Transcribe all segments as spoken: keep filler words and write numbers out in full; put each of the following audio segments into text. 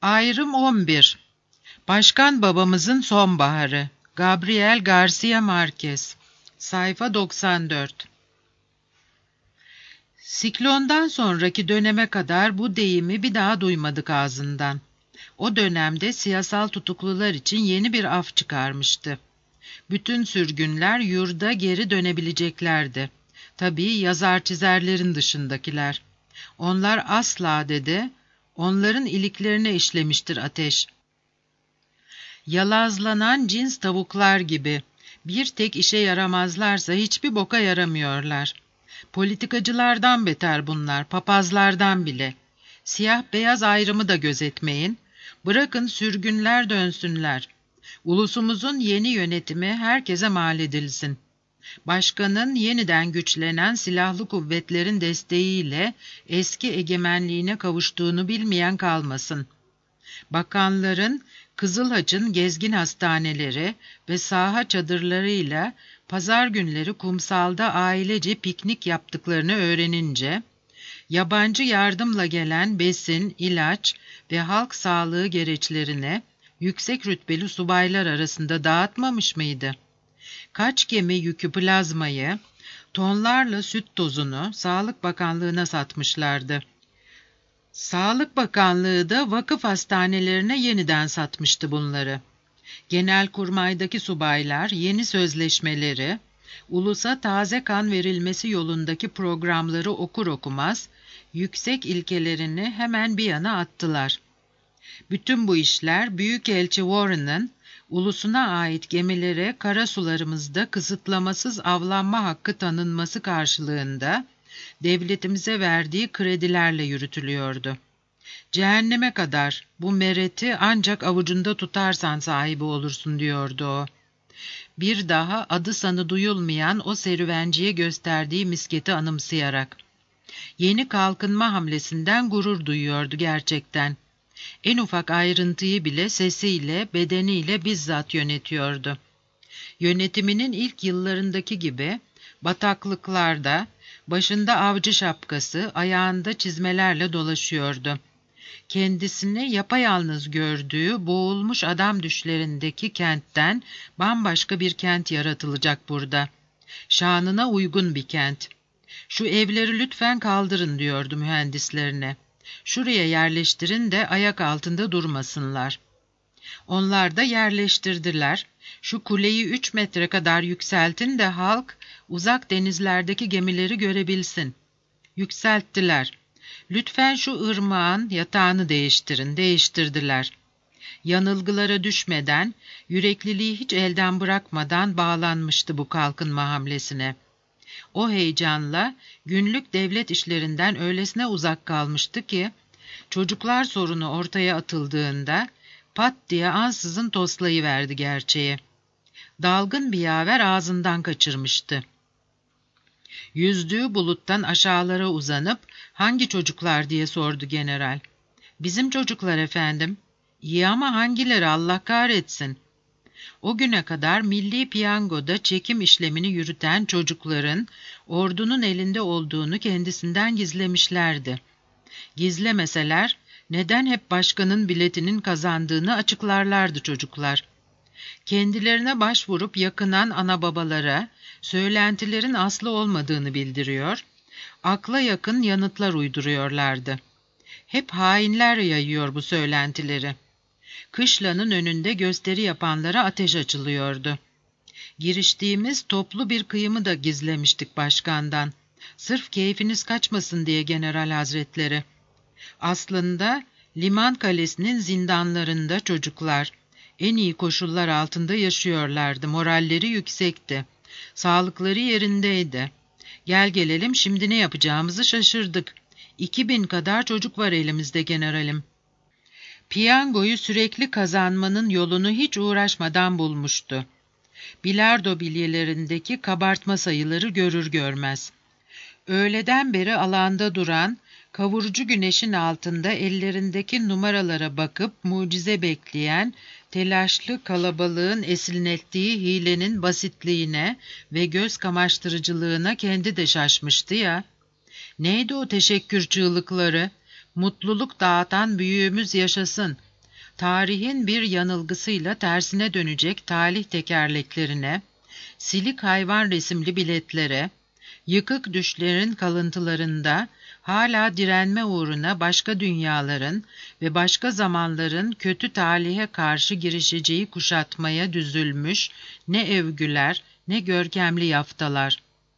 Ayrım on bir. Başkan babamızın sonbaharı. Gabriel Garcia Marquez. Sayfa doksan dört. Siklondan sonraki döneme kadar bu deyimi bir daha duymadık ağzından. O dönemde siyasal tutuklular için yeni bir af çıkarmıştı. Bütün sürgünler yurda geri dönebileceklerdi. Tabii yazar çizerlerin dışındakiler. Onlar asla dedi, onların iliklerine işlemiştir ateş. Yalazlanan cins tavuklar gibi bir tek işe yaramazlarsa hiçbir boka yaramıyorlar. Politikacılardan beter bunlar, papazlardan bile. Siyah beyaz ayrımı da gözetmeyin. Bırakın sürgünler dönsünler. Ulusumuzun yeni yönetimi herkese mal edilsin. Başkanın yeniden güçlenen silahlı kuvvetlerin desteğiyle eski egemenliğine kavuştuğunu bilmeyen kalmasın. Bakanların Kızıl Haç'ın gezgin hastaneleri ve saha çadırlarıyla pazar günleri kumsalda ailece piknik yaptıklarını öğrenince, yabancı yardımla gelen besin, ilaç ve halk sağlığı gereçlerine yüksek rütbeli subaylar arasında dağıtmamış mıydı? Kaç gemi yükü plazmayı, tonlarla süt tozunu Sağlık Bakanlığı'na satmışlardı. Sağlık Bakanlığı da vakıf hastanelerine yeniden satmıştı bunları. Genelkurmay'daki subaylar yeni sözleşmeleri, ulusa taze kan verilmesi yolundaki programları okur okumaz, yüksek ilkelerini hemen bir yana attılar. Bütün bu işler Büyükelçi Warren'ın ulusuna ait gemilere karasularımızda kısıtlamasız avlanma hakkı tanınması karşılığında devletimize verdiği kredilerle yürütülüyordu. Cehenneme kadar bu mereti ancak avucunda tutarsan sahibi olursun diyordu o. Bir daha adı sanı duyulmayan o serüvenciye gösterdiği misketi anımsayarak. Yeni kalkınma hamlesinden gurur duyuyordu gerçekten. En ufak ayrıntıyı bile sesiyle, bedeniyle bizzat yönetiyordu. Yönetiminin ilk yıllarındaki gibi bataklıklarda, başında avcı şapkası, ayağında çizmelerle dolaşıyordu. Kendisini yapayalnız gördüğü boğulmuş adam düşlerindeki kentten bambaşka bir kent yaratılacak burada. Şanına uygun bir kent. Şu evleri lütfen kaldırın diyordu mühendislerine. Şuraya yerleştirin de ayak altında durmasınlar. Onlar da yerleştirdiler. Şu kuleyi üç metre kadar yükseltin de halk uzak denizlerdeki gemileri görebilsin. Yükselttiler. Lütfen şu ırmağın yatağını değiştirin. Değiştirdiler. Yanılgılara düşmeden, yürekliliği hiç elden bırakmadan bağlanmıştı bu kalkınma hamlesine. O heyecanla günlük devlet işlerinden öylesine uzak kalmıştı ki, çocuklar sorunu ortaya atıldığında pat diye ansızın toslayıverdi gerçeği. Dalgın bir yaver ağzından kaçırmıştı. Yüzdüğü buluttan aşağılara uzanıp, hangi çocuklar diye sordu general. Bizim çocuklar efendim. İyi ama hangileri Allah kahretsin. O güne kadar milli piyangoda çekim işlemini yürüten çocukların ordunun elinde olduğunu kendisinden gizlemişlerdi. Gizlemeseler neden hep başkanın biletinin kazandığını açıklarlardı çocuklar. Kendilerine başvurup yakınan ana babalara söylentilerin aslı olmadığını bildiriyor, akla yakın yanıtlar uyduruyorlardı. Hep hainler yayıyor bu söylentileri. Kışlanın önünde gösteri yapanlara ateş açılıyordu. Giriştiğimiz toplu bir kıyımı da gizlemiştik başkandan. Sırf keyfiniz kaçmasın diye general hazretleri. Aslında liman kalesinin zindanlarında çocuklar en iyi koşullar altında yaşıyorlardı. Moralleri yüksekti. Sağlıkları yerindeydi. Gel gelelim şimdi ne yapacağımızı şaşırdık. İki bin kadar çocuk var elimizde generalim. Piyangoyu sürekli kazanmanın yolunu hiç uğraşmadan bulmuştu. Bilardo bilyelerindeki kabartma sayıları görür görmez. Öğleden beri alanda duran, kavurucu güneşin altında ellerindeki numaralara bakıp mucize bekleyen, telaşlı kalabalığın esinlettiği hilenin basitliğine ve göz kamaştırıcılığına kendi de şaşmıştı ya. Neydi o teşekkür çığlıkları? Mutluluk dağıtan büyüğümüz yaşasın. tarihin bir yanılgısıyla tersine dönecek talih tekerleklerine, silik hayvan resimli biletlere, yıkık düşlerin kalıntılarında hala direnme uğruna başka dünyaların ve başka zamanların kötü talihe karşı girişeceği kuşatmaya düzülmüş ne övgüler ne görkemli yaftalar.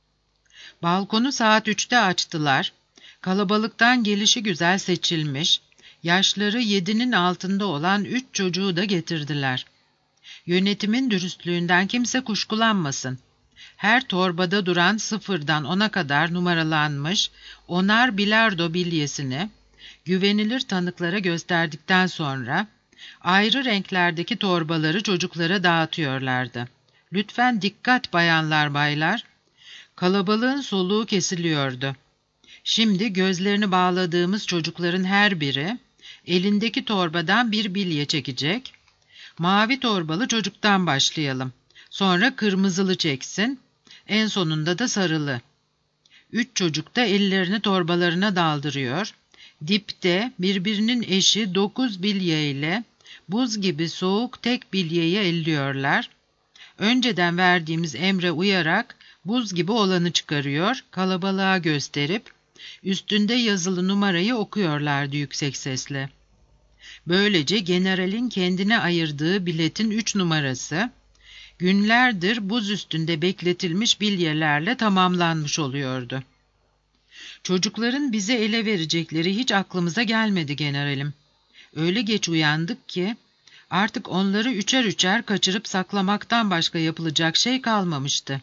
Balkonu saat üçte açtılar. Kalabalıktan gelişi güzel seçilmiş, yaşları yedinin altında olan üç çocuğu da getirdiler. Yönetimin dürüstlüğünden kimse kuşkulanmasın. Her torbada duran sıfırdan ona kadar numaralanmış onar bilardo bilyesini güvenilir tanıklara gösterdikten sonra ayrı renklerdeki torbaları çocuklara dağıtıyorlardı. Lütfen dikkat bayanlar baylar. Kalabalığın soluğu kesiliyordu. Şimdi gözlerini bağladığımız çocukların her biri elindeki torbadan bir bilye çekecek. Mavi torbalı çocuktan başlayalım. Sonra kırmızılı çeksin. En sonunda da sarılı. Üç çocuk da ellerini torbalarına daldırıyor. Dipte birbirinin eşi dokuz bilye ile buz gibi soğuk tek bilyeyi elliyorlar. Önceden verdiğimiz emre uyarak buz gibi olanı çıkarıyor, kalabalığa gösterip üstünde yazılı numarayı okuyorlardı yüksek sesle. Böylece generalin kendine ayırdığı biletin üç numarası, günlerdir buz üstünde bekletilmiş bilyelerle tamamlanmış oluyordu. Çocukların bize ele verecekleri hiç aklımıza gelmedi generalim. Öyle geç uyandık ki artık onları üçer üçer kaçırıp saklamaktan başka yapılacak şey kalmamıştı.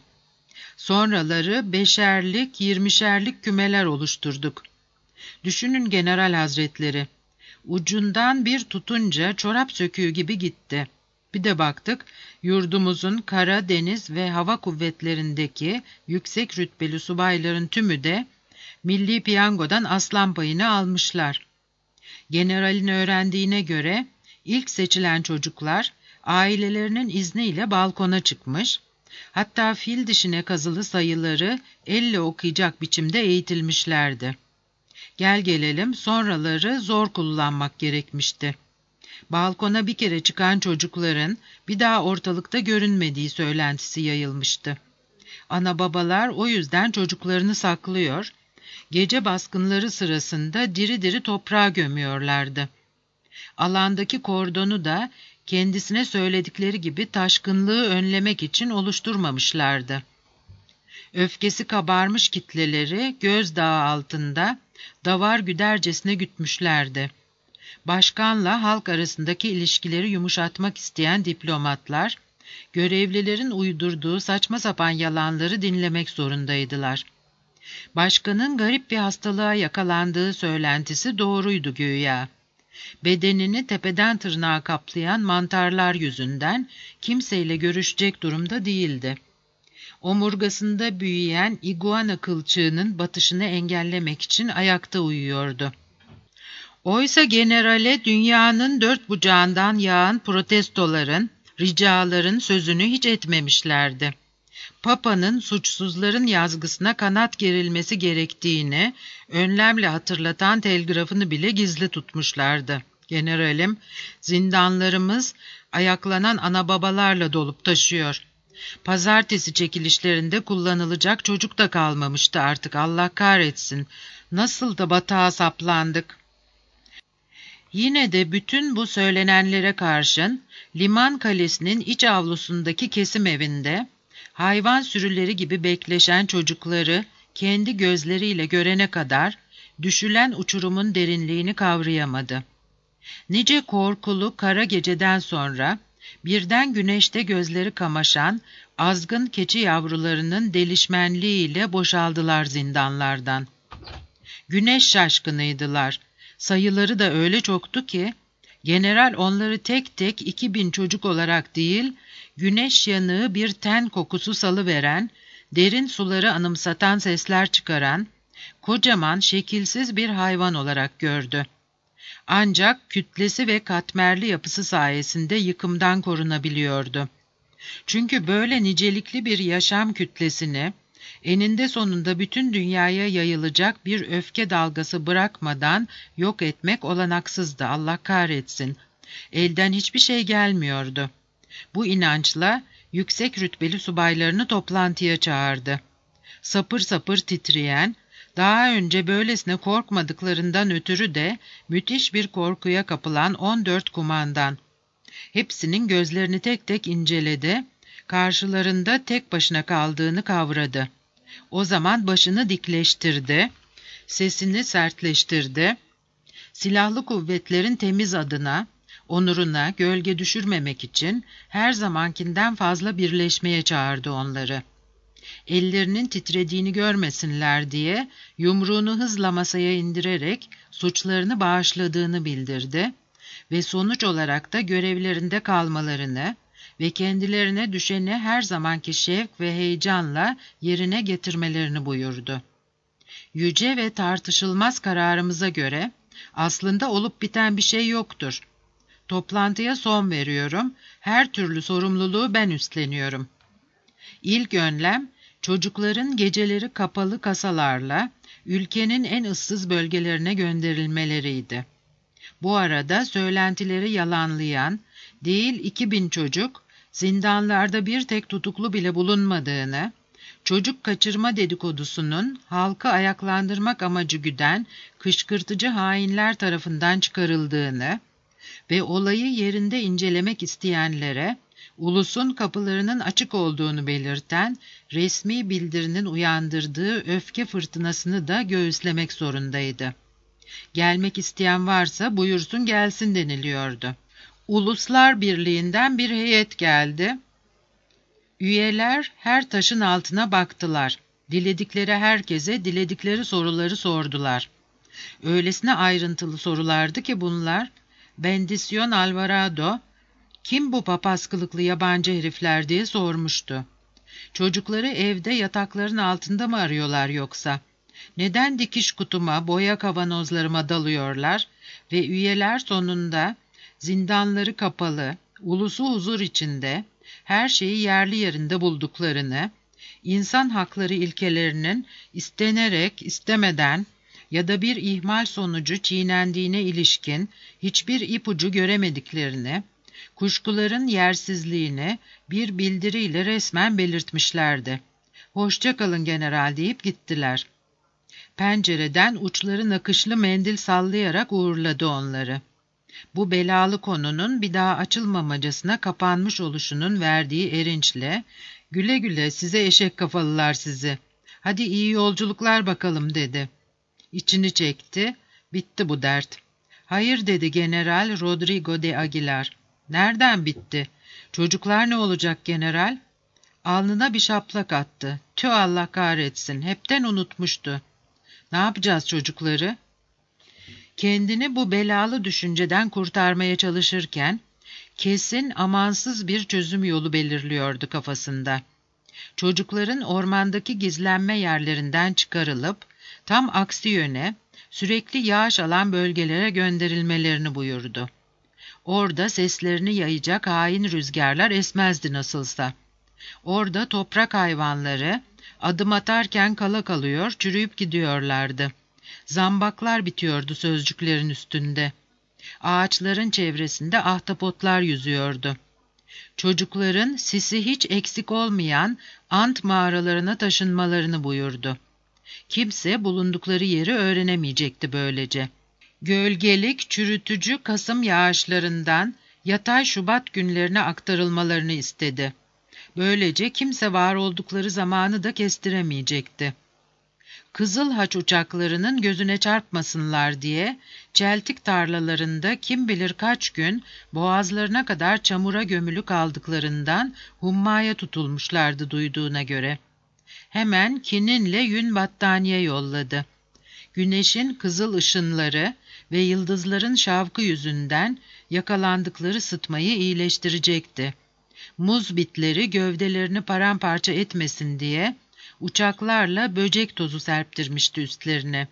Sonraları beşerlik, yirmişerlik kümeler oluşturduk. Düşünün general hazretleri, ucundan bir tutunca çorap söküğü gibi gitti. Bir de baktık, yurdumuzun kara, deniz ve hava kuvvetlerindeki yüksek rütbeli subayların tümü de milli piyangodan aslan payını almışlar. Generalin öğrendiğine göre ilk seçilen çocuklar ailelerinin izniyle balkona çıkmış, hatta fil dişine kazılı sayıları elle okuyacak biçimde eğitilmişlerdi. Gel gelelim sonraları zor kullanmak gerekmişti. Balkona bir kere çıkan çocukların bir daha ortalıkta görünmediği söylentisi yayılmıştı. Ana babalar o yüzden çocuklarını saklıyor, gece baskınları sırasında diri diri toprağa gömüyorlardı. Alandaki kordonu da kendisine söyledikleri gibi taşkınlığı önlemek için oluşturmamışlardı. Öfkesi kabarmış kitleleri gözdağı altında davar güdercesine gütmüşlerdi. Başkanla halk arasındaki ilişkileri yumuşatmak isteyen diplomatlar, görevlilerin uydurduğu saçma sapan yalanları dinlemek zorundaydılar. Başkanın garip bir hastalığa yakalandığı söylentisi doğruydu güya. Bedenini tepeden tırnağa kaplayan mantarlar yüzünden kimseyle görüşecek durumda değildi. Omurgasında büyüyen iguana kılçığının batışını engellemek için ayakta uyuyordu. Oysa generale dünyanın dört bucağından yağan protestoların, ricaların sözünü hiç etmemişlerdi. Papa'nın suçsuzların yazgısına kanat gerilmesi gerektiğini önlemle hatırlatan telgrafını bile gizli tutmuşlardı. Generalim, zindanlarımız ayaklanan anababalarla dolup taşıyor. Pazartesi çekilişlerinde kullanılacak çocuk da kalmamıştı artık, Allah kahretsin. Nasıl da batağa saplandık. Yine de bütün bu söylenenlere karşın liman kalesinin iç avlusundaki kesim evinde hayvan sürüleri gibi bekleşen çocukları kendi gözleriyle görene kadar düşülen uçurumun derinliğini kavrayamadı. Nice korkulu kara geceden sonra birden güneşte gözleri kamaşan azgın keçi yavrularının delişmenliğiyle boşaldılar zindanlardan. Güneş şaşkınıydılar. Sayıları da öyle çoktu ki, general onları tek tek iki bin çocuk olarak değil, güneş yanığı bir ten kokusu salıveren, derin suları anımsatan sesler çıkaran, kocaman şekilsiz bir hayvan olarak gördü. Ancak kütlesi ve katmerli yapısı sayesinde yıkımdan korunabiliyordu. Çünkü böyle nicelikli bir yaşam kütlesini, eninde sonunda bütün dünyaya yayılacak bir öfke dalgası bırakmadan yok etmek olanaksızdı, Allah kahretsin. Elden hiçbir şey gelmiyordu. Bu inançla yüksek rütbeli subaylarını toplantıya çağırdı. Sapır sapır titreyen, daha önce böylesine korkmadıklarından ötürü de müthiş bir korkuya kapılan on dört kumandan. Hepsinin gözlerini tek tek inceledi, karşılarında tek başına kaldığını kavradı. O zaman başını dikleştirdi, sesini sertleştirdi. Silahlı kuvvetlerin temiz adına, onuruna gölge düşürmemek için her zamankinden fazla birleşmeye çağırdı onları. Ellerinin titrediğini görmesinler diye yumruğunu hızla masaya indirerek suçlarını bağışladığını bildirdi ve sonuç olarak da görevlerinde kalmalarını ve kendilerine düşeni her zamanki şevk ve heyecanla yerine getirmelerini buyurdu. Yüce ve tartışılmaz kararımıza göre aslında olup biten bir şey yoktur. Toplantıya son veriyorum, her türlü sorumluluğu ben üstleniyorum. İlk önlem, çocukların geceleri kapalı kasalarla ülkenin en ıssız bölgelerine gönderilmeleriydi. Bu arada söylentileri yalanlayan, değil iki bin çocuk, zindanlarda bir tek tutuklu bile bulunmadığını, çocuk kaçırma dedikodusunun halkı ayaklandırmak amacı güden kışkırtıcı hainler tarafından çıkarıldığını ve olayı yerinde incelemek isteyenlere ulusun kapılarının açık olduğunu belirten resmi bildirinin uyandırdığı öfke fırtınasını da göğüslemek zorundaydı. Gelmek isteyen varsa buyursun gelsin deniliyordu. Uluslar Birliği'nden bir heyet geldi. Üyeler her taşın altına baktılar. Diledikleri herkese diledikleri soruları sordular. Öylesine ayrıntılı sorulardı ki bunlar, Bendisyon Alvarado, "Kim bu papaz kılıklı yabancı herifler?" diye sormuştu. Çocukları evde yatakların altında mı arıyorlar yoksa? Neden dikiş kutuma, boya kavanozlarıma dalıyorlar ve üyeler sonunda zindanları kapalı, ulusu huzur içinde, her şeyi yerli yerinde bulduklarını, insan hakları ilkelerinin istenerek, istemeden ya da bir ihmal sonucu çiğnendiğine ilişkin hiçbir ipucu göremediklerini, kuşkuların yersizliğini bir bildiriyle resmen belirtmişlerdi. "Hoşça kalın general" deyip gittiler. Pencereden uçları nakışlı mendil sallayarak uğurladı onları. Bu belalı konunun bir daha açılmamacasına kapanmış oluşunun verdiği erinçle, "Güle güle size eşek kafalılar sizi. Hadi iyi yolculuklar bakalım" dedi. İçini çekti, bitti bu dert. "Hayır" dedi General Rodrigo de Aguilar. "Nereden bitti? Çocuklar ne olacak general?" Alnına bir şaplak attı. "Tüh, Allah kahretsin, hepten unutmuştu. Ne yapacağız çocukları?" Kendini bu belalı düşünceden kurtarmaya çalışırken, kesin amansız bir çözüm yolu belirliyordu kafasında. Çocukların ormandaki gizlenme yerlerinden çıkarılıp, tam aksi yöne, sürekli yağış alan bölgelere gönderilmelerini buyurdu. Orada seslerini yayacak hain rüzgarlar esmezdi nasılsa. Orada toprak hayvanları adım atarken kala kalıyor, çürüyüp gidiyorlardı. Zambaklar bitiyordu sözcüklerin üstünde. Ağaçların çevresinde ahtapotlar yüzüyordu. Çocukların sisi hiç eksik olmayan ant mağaralarına taşınmalarını buyurdu. Kimse bulundukları yeri öğrenemeyecekti böylece. Gölgelik, çürütücü Kasım yağışlarından yatay Şubat günlerine aktarılmalarını istedi. Böylece kimse var oldukları zamanı da kestiremeyecekti. Kızıl Haç uçaklarının gözüne çarpmasınlar diye çeltik tarlalarında kim bilir kaç gün boğazlarına kadar çamura gömülü kaldıklarından hummaya tutulmuşlardı duyduğuna göre. Hemen kininle yün battaniye yolladı. Güneşin kızıl ışınları ve yıldızların şavkı yüzünden yakalandıkları sıtmayı iyileştirecekti. Muz bitleri gövdelerini paramparça etmesin diye uçaklarla böcek tozu serptirmişti üstlerine.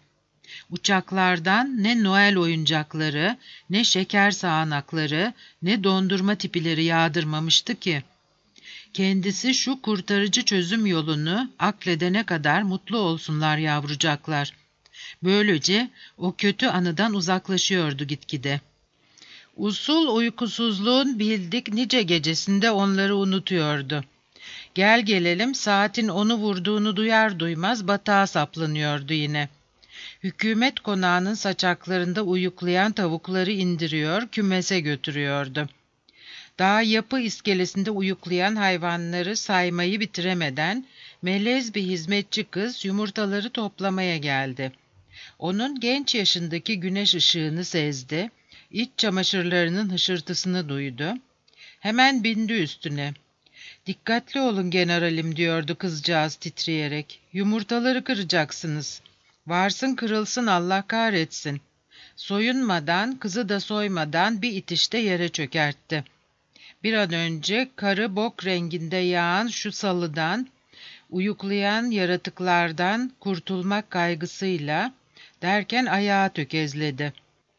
Uçaklardan ne Noel oyuncakları, ne şeker sağanakları, ne dondurma tipileri yağdırmamıştı ki. Kendisi şu kurtarıcı çözüm yolunu akledene kadar mutlu olsunlar yavrucaklar. Böylece o kötü anıdan uzaklaşıyordu gitgide. Usul uykusuzluğun bildik nice gecesinde onları unutuyordu. Gel gelelim saatin onu vurduğunu duyar duymaz batağa saplanıyordu yine. Hükümet konağının saçaklarında uyuklayan tavukları indiriyor, kümese götürüyordu. Daha yapı iskelesinde uyuklayan hayvanları saymayı bitiremeden melez bir hizmetçi kız yumurtaları toplamaya geldi. Onun genç yaşındaki güneş ışığını sezdi, iç çamaşırlarının hışırtısını duydu. Hemen bindi üstüne. "Dikkatli olun generalim," diyordu kızcağız titreyerek. "Yumurtaları kıracaksınız. Varsın kırılsın Allah kahretsin." Soyunmadan, kızı da soymadan bir itişte yere çökertti. Bir an önce karı bok renginde yağan şu salıdan, uyuklayan yaratıklardan kurtulmak kaygısıyla derken ayağa tökezledi.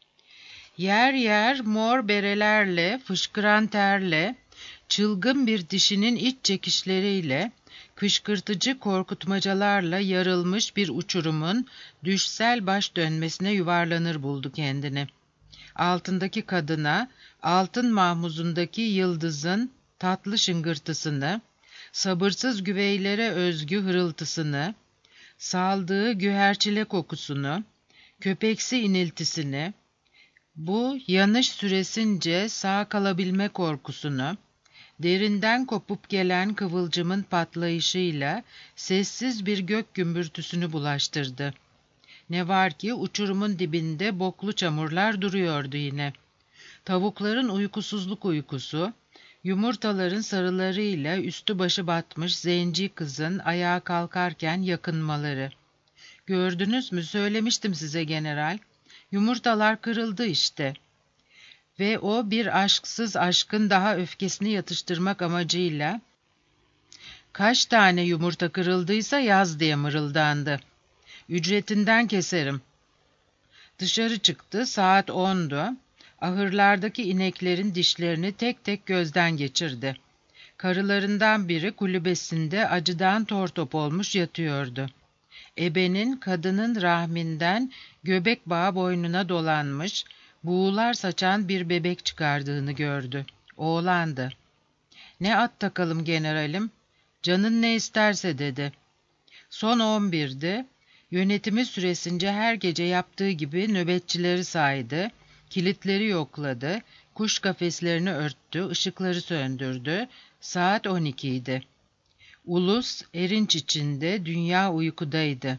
Yer yer mor berelerle, fışkıran terle, çılgın bir dişinin iç çekişleriyle, kışkırtıcı korkutmacalarla yarılmış bir uçurumun düşsel baş dönmesine yuvarlanır buldu kendini. Altındaki kadına, altın mahmuzundaki yıldızın tatlı şıngırtısını, sabırsız güveylere özgü hırıltısını, saldığı güherçile kokusunu, köpeksi iniltisini, bu yanış süresince sağ kalabilme korkusunu, derinden kopup gelen kıvılcımın patlayışıyla sessiz bir gök gümbürtüsünü bulaştırdı. Ne var ki uçurumun dibinde boklu çamurlar duruyordu yine. Tavukların uykusuzluk uykusu, yumurtaların sarılarıyla üstü başı batmış zenci kızın ayağa kalkarken yakınmaları. "Gördünüz mü, söylemiştim size general. Yumurtalar kırıldı işte." Ve o bir aşksız aşkın daha öfkesini yatıştırmak amacıyla "Kaç tane yumurta kırıldıysa yaz," diye mırıldandı. "Ücretinden keserim." Dışarı çıktı, saat ondu. Ahırlardaki ineklerin dişlerini tek tek gözden geçirdi. Karılarından biri kulübesinde acıdan tortop olmuş yatıyordu. Ebenin kadının rahminden göbek bağı boynuna dolanmış, buğular saçan bir bebek çıkardığını gördü. Oğlandı. "Ne at takalım generalim? Canın ne isterse," dedi. Son on birdi. Yönetimi süresince her gece yaptığı gibi nöbetçileri saydı, kilitleri yokladı, kuş kafeslerini örttü, ışıkları söndürdü. Saat on ikiydi. Ulus erinç içinde, dünya uykudaydı.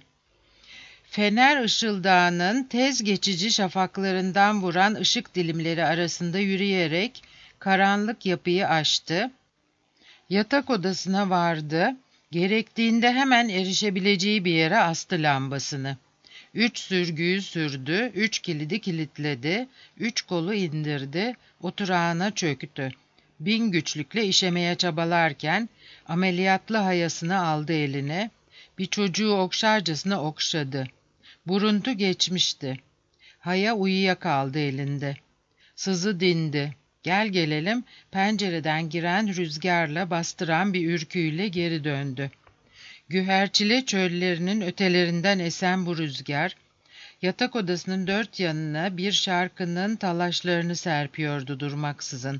Fener ışıldağının tez geçici şafaklarından vuran ışık dilimleri arasında yürüyerek karanlık yapıyı aştı. Yatak odasına vardı. Gerektiğinde hemen erişebileceği bir yere astı lambasını. Üç sürgüyü sürdü, üç kilidi kilitledi, üç kolu indirdi, oturağına çöktü. Bin güçlükle işemeye çabalarken ameliyatlı hayasını aldı eline, bir çocuğu okşarcasına okşadı. Buruntu geçmişti. Haya uyuyakaldı elinde. Sızı dindi. Gel gelelim pencereden giren rüzgarla bastıran bir ürküyle geri döndü. Güherçile çöllerinin ötelerinden esen bu rüzgar, yatak odasının dört yanına bir şarkının talaşlarını serpiyordu durmaksızın.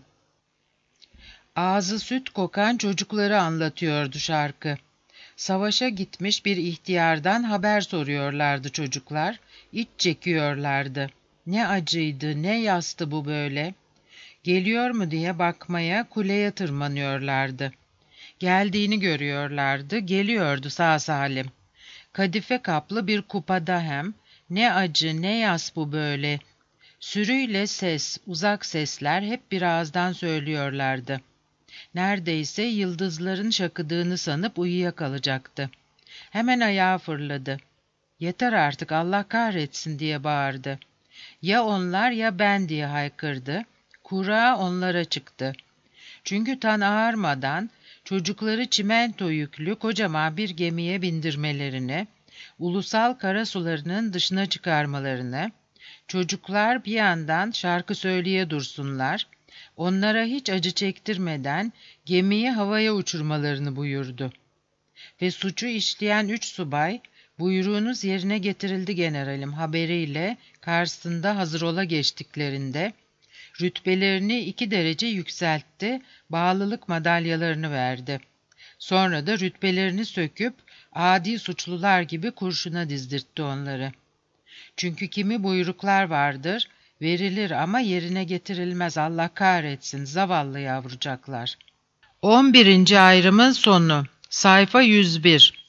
Ağzı süt kokan çocukları anlatıyordu şarkı. Savaşa gitmiş bir ihtiyardan haber soruyorlardı çocuklar, iç çekiyorlardı. Ne acıydı, ne yastı bu böyle. Geliyor mu diye bakmaya kuleye tırmanıyorlardı. Geldiğini görüyorlardı, geliyordu sağ salim. Kadife kaplı bir kupada hem, ne acı ne yas bu böyle. Sürüyle ses, uzak sesler hep bir ağızdan söylüyorlardı. Neredeyse yıldızların şakıdığını sanıp uyuyakalacaktı. Hemen ayağa fırladı. "Yeter artık Allah kahretsin," diye bağırdı. "Ya onlar ya ben," diye haykırdı. Kura onlara çıktı. Çünkü tan ağarmadan çocukları çimento yüklü kocaman bir gemiye bindirmelerini, ulusal karasularının dışına çıkarmalarını, çocuklar bir yandan şarkı söyleye dursunlar, onlara hiç acı çektirmeden gemiyi havaya uçurmalarını buyurdu. Ve suçu işleyen üç subay, "Buyruğunuz yerine getirildi generalim," haberiyle karşısında hazır ola geçtiklerinde, Rütbelerini iki derece yükseltti, bağlılık madalyalarını verdi. Sonra da rütbelerini söküp adi suçlular gibi kurşuna dizdirtti onları. Çünkü kimi buyruklar vardır, verilir ama yerine getirilmez, Allah kahretsin zavallı yavrucaklar. on birinci ayrımın sonu. Sayfa yüz bir.